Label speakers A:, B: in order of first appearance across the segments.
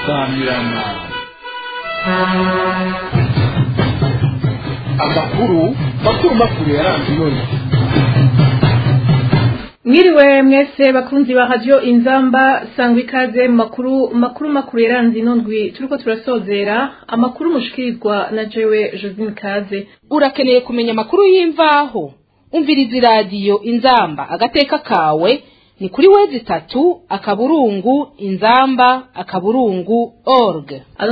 A: samirana amakuru yaranze none.
B: Mwiriwe mwese bakunzi ba radio Inzamba sangwa ikaze makuru yaranze inondwi turiko turasozera amakuru mushikirizwa na jewe Josine Kaze.
C: Urakeneye kumenya amakuru y'imvaho umviriza radio Inzamba agateka kawe ni kuri wezi 3 inzamba.org.
B: Ano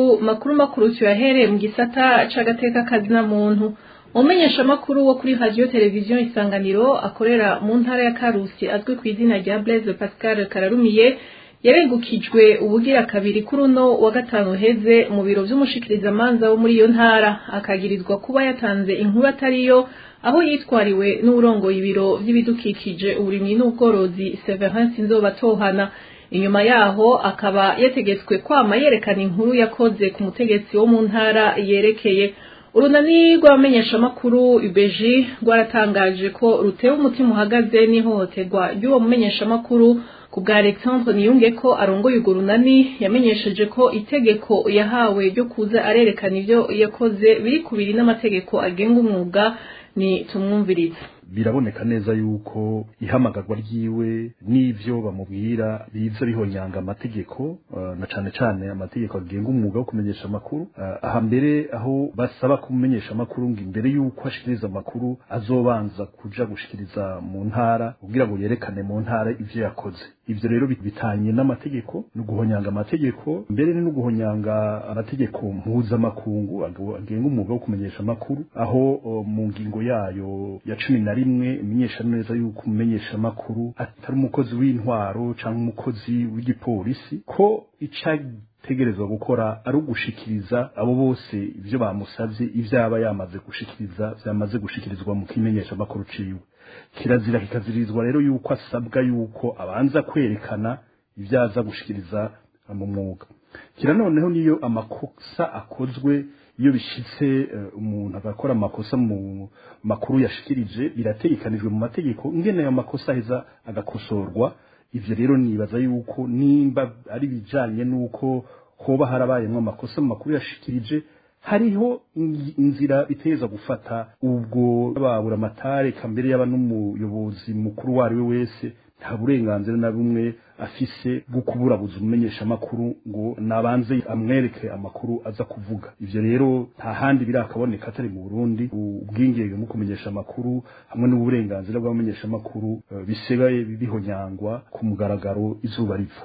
B: makuru tuyahere mu gisata c'agateka kazina muntu. Umenyesha makuru wo kuri radio televiziyo Isanganiro akorera mu ntara ya Karusi azwi ku izina rya Blaise Pascal Kararumiye yarengukijwe ubugira kabiri kuri uno wa gatanu heze mu biro vy'umushikiriza manza wo muri iyo ntara akagirizwa kuba yatanze inkuru atariyo aho yitwariwe n'urongoye ibiro vy'ibidukikije uburimyi n'ubworozi Severance Nzobatohana. Inyuma yaho akaba yategetswe kwama yerekana inkuru yakoze ku mutegetsi wo mu ntara yerekeye. Urunani rw'abamenyesha makuru UBG rwaratangaje ko rutewe umutima uhagaze n'ihohoterwa ry'uwo mumenyesha makuru ku bwa Alexandre Niyunge ko arongoye urwo runani yamenyesheje ko itegeko yahawe ryo kuza arerekana ivyo yakoze biri kubiri n'amategeko agenga umwuga. Ni tumwumviriza.
D: Biraboneka neza yuko ihamagarwa ryiwe n'ivyo bamubwira biza bihonyanga amategeko na cane amategeko agenga umwuga wo kumenyesha amakuru. Aha mbere aho basaba kumenyesha amakuru ngo imbere yuko ashikiriza amakuru azobanza kuja gushikiriza mu ntara kugira ngo yerekane mu ntara ivyo yakoze. Ivyo rero bitanye n'amategeko no guhonyanga amategeko mbere no guhonyanga amategeko mpuzamakungu agenga umwuga wo kumenyesha amakuru aho mu ngingo yayo ya 11 imenyesha neza yuko umumenyesha makuru atari umukozi w'intwaro canke umukozi w'igipolisi ko icategerezwa gukora ari ugushikiriza abo bose ivyo bamusavye ivyaba yamaze gushikiriza vyamaze gushikirizwa mu kimenyesha makuru ciwe. Kirazira kikazirizwa rero yuko asabwa yuko abanza kwerekana ivyaza gushikiriza mu mwuga. Kira noneho niyo amakosa akozwe iyo bishitse umuntu agakora amakosa mu makuru yashikirije birategekanijwe mu mategeko ingene ayo makosa heza agakosorwa. Ivyo rero nibaza yuko nimba ari bijanye nuko hoba harabayemwe amakosa mu makuru yashikirije hariho inzira biteza gufata ubwo babura amatare kambere yaba n'umuyobozi mukuru wari we wese nta burenganzira na bumwe afise bwo kuburabuza umumenyesha makuru ngo nabanze amwereke amakuru aza kuvuga. Ivyo rero nta handi birakaboneka atari mu Burundi. Ubwingenge mu kumenyesha amakuru hamwe n'uburenganzira bw'abamenyesha makuru bisigaye bihonyangwa ku mugaragaro izuba riva.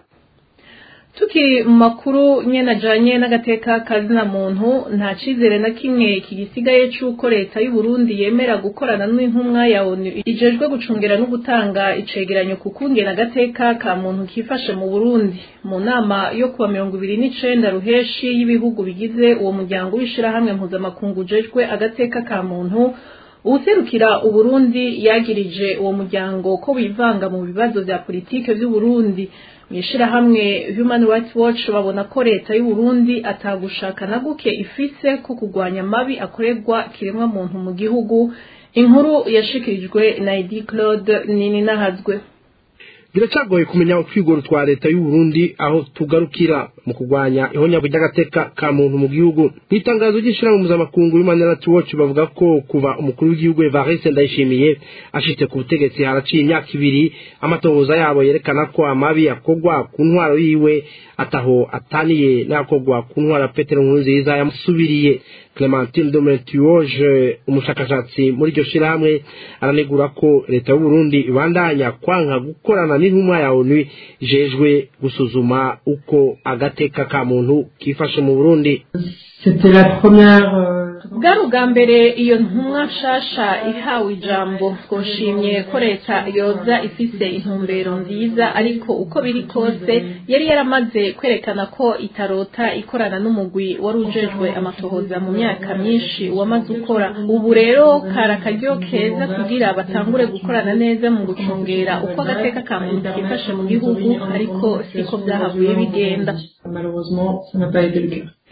B: Tuki makuru nyene ajanye n'agateka kazina muntu nta cizere na kimwe kigisigaye c'uko leta y'u Burundi yemera gukorana n'intumwa ya ONU ijejwe gucungera no gutanga icegeranyo ku kungena agateka ka muntu kifashe mu Burundi. Mu nama yo kuwa 29 ruheshi y'ibihugu bigize uwo muryango w'ishirahamwe mpuzamakungu ujejwe agateka ka muntu, uwuserukira Uburundi yagirije uwo muryango ko bivanga mu bibazo vya politike vy'u Burundi. Mwishirahamwe Human Rights Watch babona ko leta y'u Burundi atagushaka na guke ifise ko kugwanya mabi akorerwa kiremwa muntu mu gihugu. Inkuru yashikirijwe na Edi Claude Nininahazwe.
E: Biracagoye kumenya utwigoro twa leta y'u Burundi aho tugarukira mu kugwanya ihonyabwa ry'agateka ka muntu mu gihugu. Nitangazo ry'ishirahamwe mpuzamakungu Human Rights Watch bavuga ko kuva umukuru w'igihugu Evariste Ndayishimiye ashitse ku butegetsi haraciye imyaka 2 amatohoza yabo yerekana ko amabi akogwa ku ntwaro yiwe ataho ataniye n'akogwa ku ntwaro Petero Nkurunziza yamusubiriye. Clementine Dometioge umushakashatsi muri iryo shirahamwe aranegura ko leta y'u Burundi ibandanya kwanka gukorana n'intumwa ya ONU ijejwe gusuzuma uko agateka ka muntu kifashe mu Burundi.
B: C'était la première bwa mbere iyo ntumwa nshasha ihawe ijambo twoshimye ko leta yoza ifise intumbero nziza ariko uko biri kose yari yaramaze kwerekana ko itarota ikorana n'umugwi wari ujejwe amatohoza mu myaka myinshi wamaze ukora. Ubu rero karakaryo keza kugira batangure gukorana neza mu gucungera uko agateka ka muntu kifashe mu gihugu ariko siko byahavuye bigenda.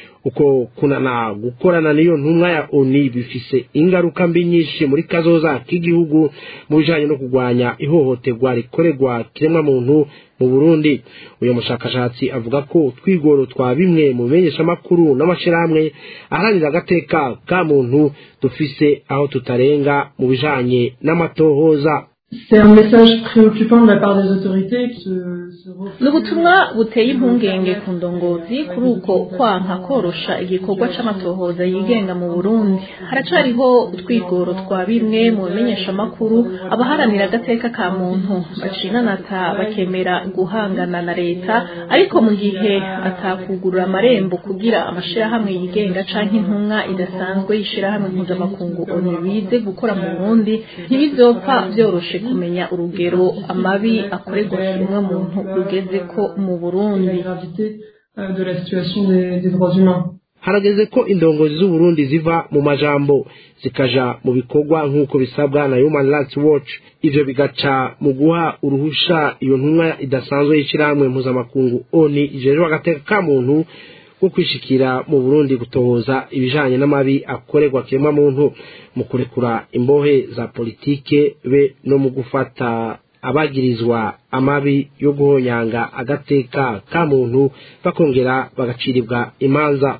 E: uko kunana gukorana n'iyo ntumwa ya ONU bifise ingaruka mbi nyinshi muri kazoza k'igihugu mu bijanye no kurwanya ihohoterwa rikorerwa kiremwa muntu mu Burundi. Uyu mushakashatsi avuga ko twigoro twa bimwe mu menyesha makuru n'amashirahamwe aharanira agateka ka muntu dufise aho tutarenga mu bijanye n'amatohoza.
F: C'est un message préoccupant de la part des autorités qui se
B: N'ubutumwa buteye impungenge ku ndongozi kuri uko kwanka korosha igikorwa c'amatohoza yigenga mu Burundi. Haracariho utwigoro twa bimwe mu bimenyesha makuru abaharanira agateka ka muntu bacinanata bakemera guhangana na leta, ariko mu gihe atakugurura amarembo kugira amashirahamwe yigenga canke intumwa idasanzwe y'ishirahamwe mpuzamakungu ONU bize gukora mu Burundi, ntibizopfa vyoroshe kumenya urugero amabi akorerwa kimwe muntu rugeze ko mu Burundi.
F: de la situation des droits humains.
E: Harageze ko indongozi z'u Burundi ziva mu majambo zikaja mu bikorwa nk'uko bisabwa na Human Rights Watch. Ivyo bigaca mu guha uruhusha iyo ntumwa idasanzwe y'ishirahamwe mpuzamakungu ONU ijejwe agateka ka muntu ko kwishikira mu Burundi gutohoza ibijanye n'amabi akorerwa kiremwa muntu, mu kurekura imbohe za politike be no mu gufata abagirizwa amabi yo guhonyanga agateka ka muntu bakongera bagacirirwa imanza.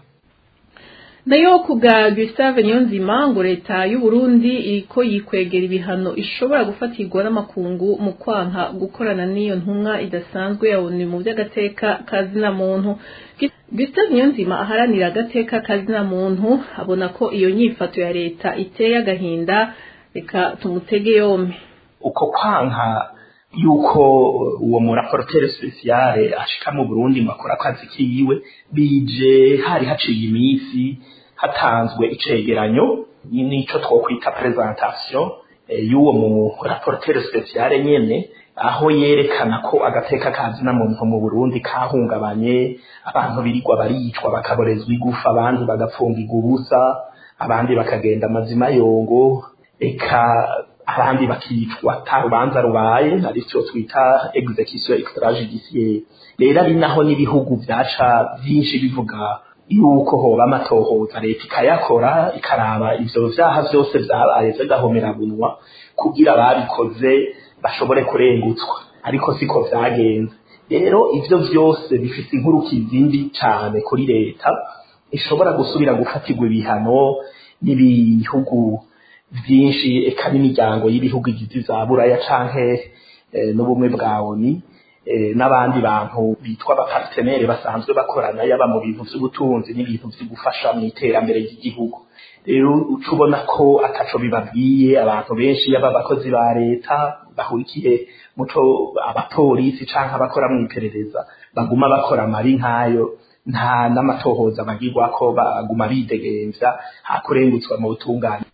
B: Nayo kuga Gustave Niyonzima ngo leta y'u Burundi iriko yikwegera ibihano ishobora gufatirwa n'amakungu mu kwanka gukorana n'iyo ntumwa idasanzwe ya ONU mu by'agateka kazina muntu. Gustave Niyonzima aharanira agateka kazina muntu abona ko iyo nyifato ya leta iteye agahinda, reka tumutege yombi.
G: Uko kwanka yuko uwo muraportere speciale ashika mu Burundi makora akazi kiwe bije hari haciye iminsi hatanzwe icegeranyo nico twokwita presentation y'uwo muraportere speciale nyene, aho yerekana ko agateka kazina muntu mu Burundi kahungabanye, abantu birirwa baricwa bakaborezwa igufa, abandi bagapfungirwa ubusa, abandi bakagenda amazima yongo, eka abandi bakicwa tarubanza rubaye, aricyo twita execution extrajudiciaire. Rero ari naho n'ibihugu byaca byinshi bivuga yuko hoba amatohoza, leta ikayakora ikaraba ivyo vyaha vyose vyabaye vy'agahomerabunwa kugira babikoze bashobore kurengutswa, ariko siko vyagenze. Rero ivyo vyose bifite inkurukizi mbi cane kuri leta, ishobora gusubira gufatirwa ibihano n'ibihugu byinshi, eka n'imiryango y'ibihugu igize za Buraya canke n'ubumwe bwa ONU, n'abandi bantu bitwa abapartenere basanzwe bakorana yaba mu bintu by'ubutunzi n'ibintu byo gufasha mu iterambere ry'igihugu. Rero ucubona ko ataco bibabwiye abantu benshi yaba abakozi ba leta bahurikiye muco abapolisi canke abakora mu iperereza baguma bakora amari nkayo, nta n'amatohoza bagirwa ko baguma bidegemvya hakurengutswa mu butungane.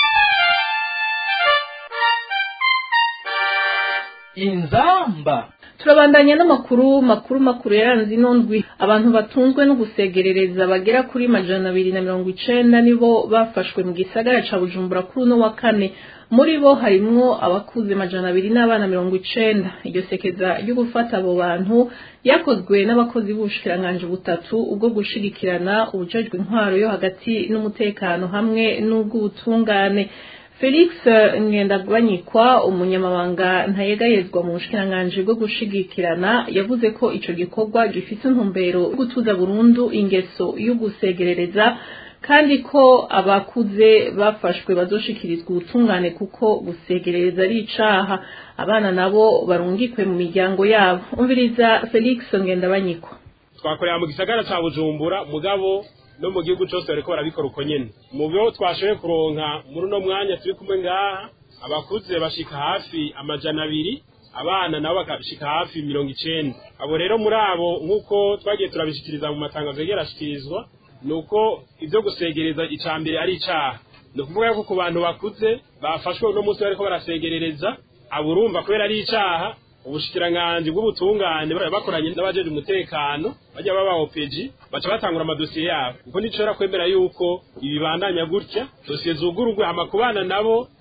A: Inzamba
B: Turabandanya n'amakuru yaranze inondwi. Abantu batunzwe no gusegerereza bagera kuri 290 nibo bafashwe mu gisagara ca Bujumbura kuri no wa kane. Muri bo harimwo abakuze 200 n'abana 90. Iryo sekeza ryo gufata abo bantu yakozwe n'abakozi b'ubushikiranganje butatu ubwo gushigikirana ubujejwe intwaro yo hagati n'umutekano hamwe n'ubw'ubutungane. Felix Ngendagwanyikwa umunyamabanga ntayegayezwa mu bushikiranganje bwo gushigikirana yavuze ko ico gikorwa gifite intumbero gutuza burundu ingeso yo gusegerereza, kandi ko abakuze bafashwe bazoshikirizwa ubutungane kuko gusegerereza ari icaha. Abana nabo barungikwe mu miryango yabo. Umviriza Felix Ngendagwanyikwa.
H: Twakorera mu gisagara ca Bujumbura mugabo no mu gihugu cyose bariko barabikora uko nyene. Mu byo twashoboye kuronka muri no mwanya turi kumwe ngaha, abakuze bashika hafi 200, abana nabo bakashika hafi 90. Abo rero muri abo nkuko twagiye turabishikiriza mu matangazo yerashikirizwa nuko ivyo gusegereza icambere ari icaha. No kuvuga ko ku bantu bakuze bafashwe no munsi bariko barasegerereza, aburumva kwera ari icaha. Ubushikiranganje bw'ubutungane bakoranye n'abajeje umutekano bajya baba OPG baca batangura amadosiye yabo, kuko nicora kwemera yuko ibibandanya gutya dosiye zugurugwe amakubana nabo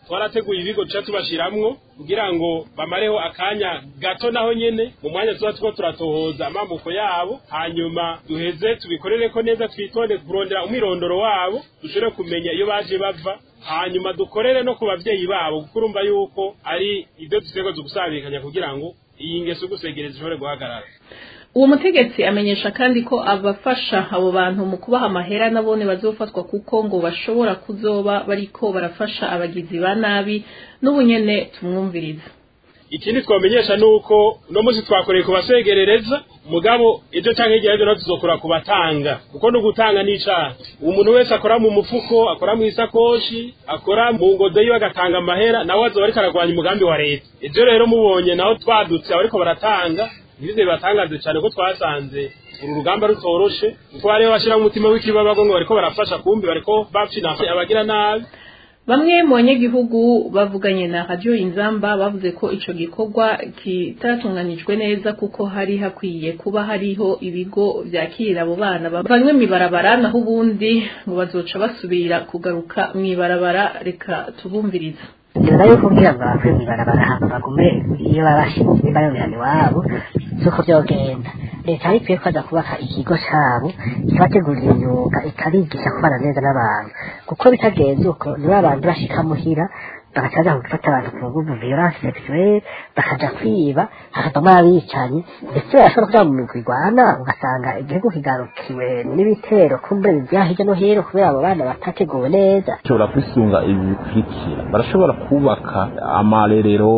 H: twarateguye ibigo duca tubashiramwo kugira ngo bamareho akanya gato naho nyene mu mwanya tuba tuko turatohoza amamuko yabo, hanyuma duheze tubikorereko neza, twitonde kurondera umwirondoro wabo, dushobore kumenya iyo baje bava, hanyuma dukorere no ku bavyeyi babo, kuko urumva yuko ari ibyo dusego gusabikanya kugira ngo iyi ngeso gusegereza ishobore guhagarara.
B: Uwo mutegetsi amenyesha kandi ko abafasha abo bantu mu kubaha amahera nabone bazofatwa kuko ngo bashobora kuzoba bariko barafasha abagizi ba nabi, n'ubunyene tumwumviriza.
H: Ikindi twamenyesha nuko no musi twakoreye kubasegerereza, mugabo ejo canke igihe ejo tuzokora kubatanga, kuko no gutanga n'icaha. Umuntu wese akora mu mufuko, akora mu isakoshi, akora mu ngodo yiwe agatanga amahera, nawe azoba ariko aragwanya umugambi wa leta. Ejo rero mubonye naho twadutse abariko baratanga, nibize batangaze cyane ko twasanze uru rugamba rutoroshe, kuko bariho bashira mu mutima w'ikibabago ngo bariko barafasha, kumbi bariko bapfina abagira nabi.
B: Bamwe mu banyagihugu bavuganye na Radio Inzamba bavuze ko ico gikorwa kitatunganijwe neza, kuko hari hakwiye kuba hariho ibigo vyakirira abo bana bavanywe mwibarabara, naho ubundi ngo bazoca basubira kugaruka mwibarabara. Reka tubumviriza.
I: Nyuma yo kugira ngo bave mwibarabara hano bagume iyo babashinze imbayobirani wabo z'uko vyogenda, leta ari ikwiye kwaza kubaka ikigo cabo kibategurira imyuga ikabigisha kubana neza n'abantu, kuko bitagenze uko nibo abantu bashika muhira bakacaza gufata abantu ku nguvu, violence sexuelle, bakaja kwiba, hakavamo abicanyi, ndetse barashobora kuja mu migwi igwana, ugasanga igihugu kigarukiwe n'ibitero kumbe bivya hirya no hino kubera abo bana batateguwe neza.
J: Bashobora kwisunga ibi bikurikira: barashobora kubaka amarerero,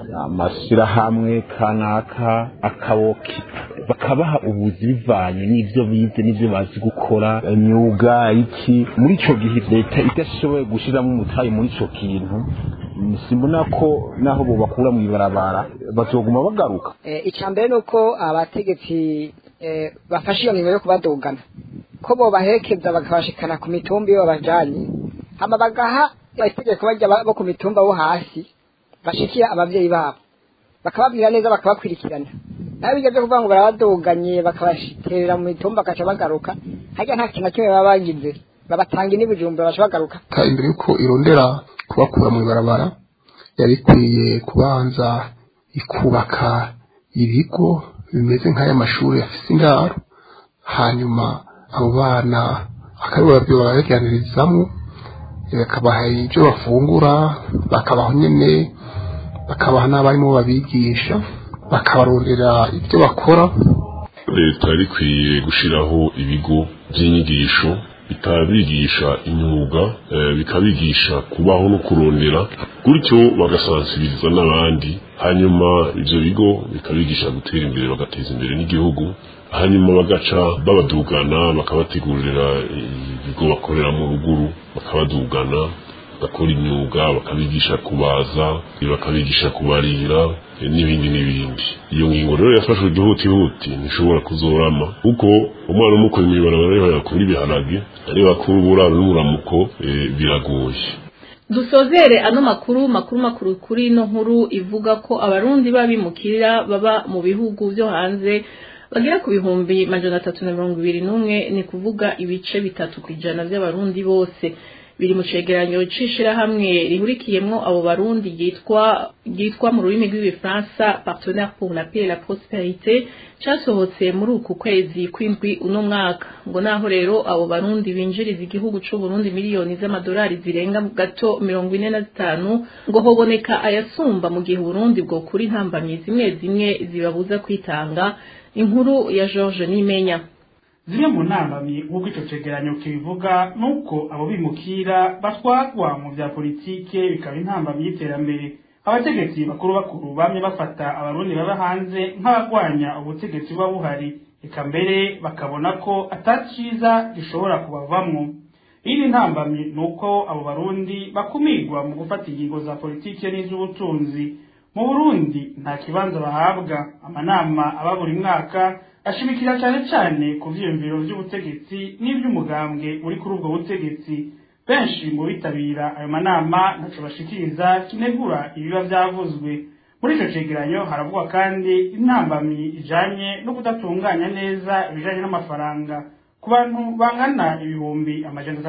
J: amashirahamwe kanaka, akabokita, bakabaha ubuzi bivanye n'ivyo bize n'ivyo bazi gukora, imyuga iki. Muri ico gihe leta idashoboye gushiramo umutayi muri ico kintu, simbona ko naho bo bakura mu ibarabara bazoguma bagaruka.
K: Icambere nuko abategetsi bafashe iyo ngingo yo kubadugana, ko bo baherekeza bakabashikana ku mitumba iyo babajanye, hama bagaha itegeko bajya bo ku mitumba bo hasi bashikira abavyeyi babo, bakababwira neza, bakabakwirikirana. Naho bijya byo kuvuga ngo barabaduganye bakabashiterera mu mitumba bakaca bagaruka, hajya nta kintu kimwe baba bagize, babatanga n'ibijumba baca bagaruka.
L: Imbere yuko irondera kubakura mu ibarabara, yari ikwiye kubanza ikubaka ibigo bimeze nk'aya mashuri afise indaro, hanyuma abo bana akabura byo baraganirizamwo, bakabaha ibyo bafungura, bakabaho nyene, bakabaha n'abarimo babigisha, bakabarondera ibyo bakora.
M: Leta yari ikwiye gushiraho ibigo by'inyigisho bikabigisha imyuga, bikabigisha kubaho no kurondera, gutyo bagasansibiriza n'abandi, hanyuma ivyo bigo bikabigisha gutera imbere, bagateza imbere n'igihugu, hanyuma bagaca babadugana, bakabategurira ibigo bakorera mu ruguru, bakabadugana bakora imyuga, bakabigisha kubaza, bakabigisha kubarira n'ibindi n'ibindi. Iyo ngingo rero yafashwe igihutihuti ntishobora kuzorama, kuko umwana umukoye mw'ibarabara ariho yakura ibiharage, ariho yakura uburaro n'umuramuko, biragoye.
B: Dusozere ano makuru kuri no nkuru ivuga ko abarundi babimukira baba mu bihugu byo hanze bagera ku bihumbi 321, ni kuvuga ibice 3% by'abarundi bose. Biri mu cegeranyo cishira hamwe rihurikiyemwo abo barundi yitwa mu rurimi rw'igifaransa Partenaire pour la paix et la prospérité, casohotse muri uku kwezi kw'indwi uno mwaka. Ngo naho rero abo barundi binjiriza igihugu c'u Burundi miliyoni z'amadolari zirenga gato 45, ngo hoboneka ayasumba mu gihe Burundi bwo kuri ntambamye zimwe zibabuza kwitanga. Inkuru ya George Nimenya.
N: Zimwe mu ntambamyi nk'uko ico cegeranyo kibivuga nuko abo bimukira batwagwa mu vya politike, bikaba intambamyi y'iterambere. Abategetsi bakuru bamye bafata abarundi baba hanze nk'abagwanya ubutegetsi buba buhari, eka mbere bakabona ko ataciza gishobora kubavamwo. Iyi ntambamyi nuko abo barundi bakumigwa mu gufata ingingo za politike n'iz'ubutunzi. Mu Burundi nta kibanza bahabwa, amanama aba buri mwaka ashimikira cyane ku vyiyumviro vy'ubutegetsi n'ivy'umugambwe uri kuri ubwo butegetsi. Benshi mu bitabira ayo manama ntaco bashikiriza kinegura ibiba vyavuzwe. Muri ico cegeranyo haravugwa kandi intambamyi ijanye no kudatunganya neza ibijanye n'amafaranga. ku bantu bangana ibihumbi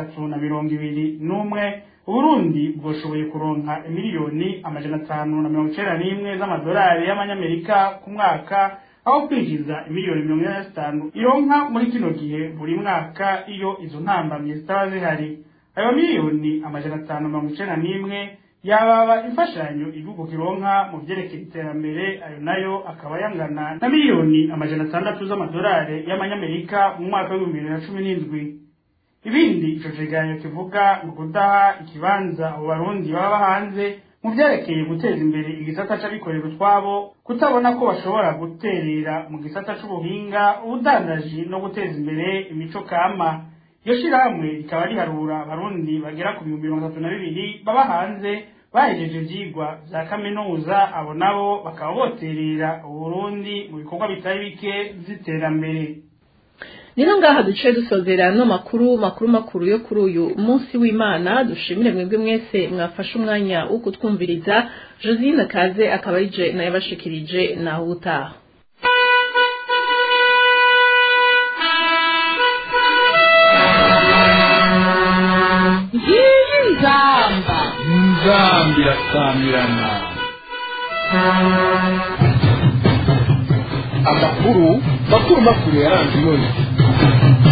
N: 321 Uburundi bwoshoboye kuronka miliyoni 591 z'amadolari y'amanyamerika ku mwaka aho kwinjiza miliyoni 45 ironka muri kino gihe buri mwaka iyo izo ntambamye zitaba zihari. Ayo miliyoni 591 yababa imfashanyo igihugu kironka mu vyerekeye iterambere, ayo nayo akaba yangana na miliyoni 600 z'amadolari y'amanyamerika mu mwaka wa 2017. Ibindi ico cegeranyo kivuga mu kudaha ikibanza abo barundi baba hanze mu vyerekeye guteza imbere igisata c'abikorera utwabo, kutabona ko bashobora guterera mu gisata c'ubuhinga, ubudandaji no guteza imbere imico kama. Iyo shirahamwe rikaba riharura abarundi bagera ku 32 baba hanze bahejeje ivyigwa vya kaminuza, abo nabo bakaba boterera Uburundi mu bikorwa bitari bike vy'iterambere.
B: Nino ngaha duce dusozera no makuru yo kuri uyu munsi w'Imana. Dushimire mwebwe mwese mwafashe umwanya wo kutwumviriza. Josine Kaze akaba arije naye bashikirije naho utaha.
A: Nzambi yasamirana. Amakuru yaranze none.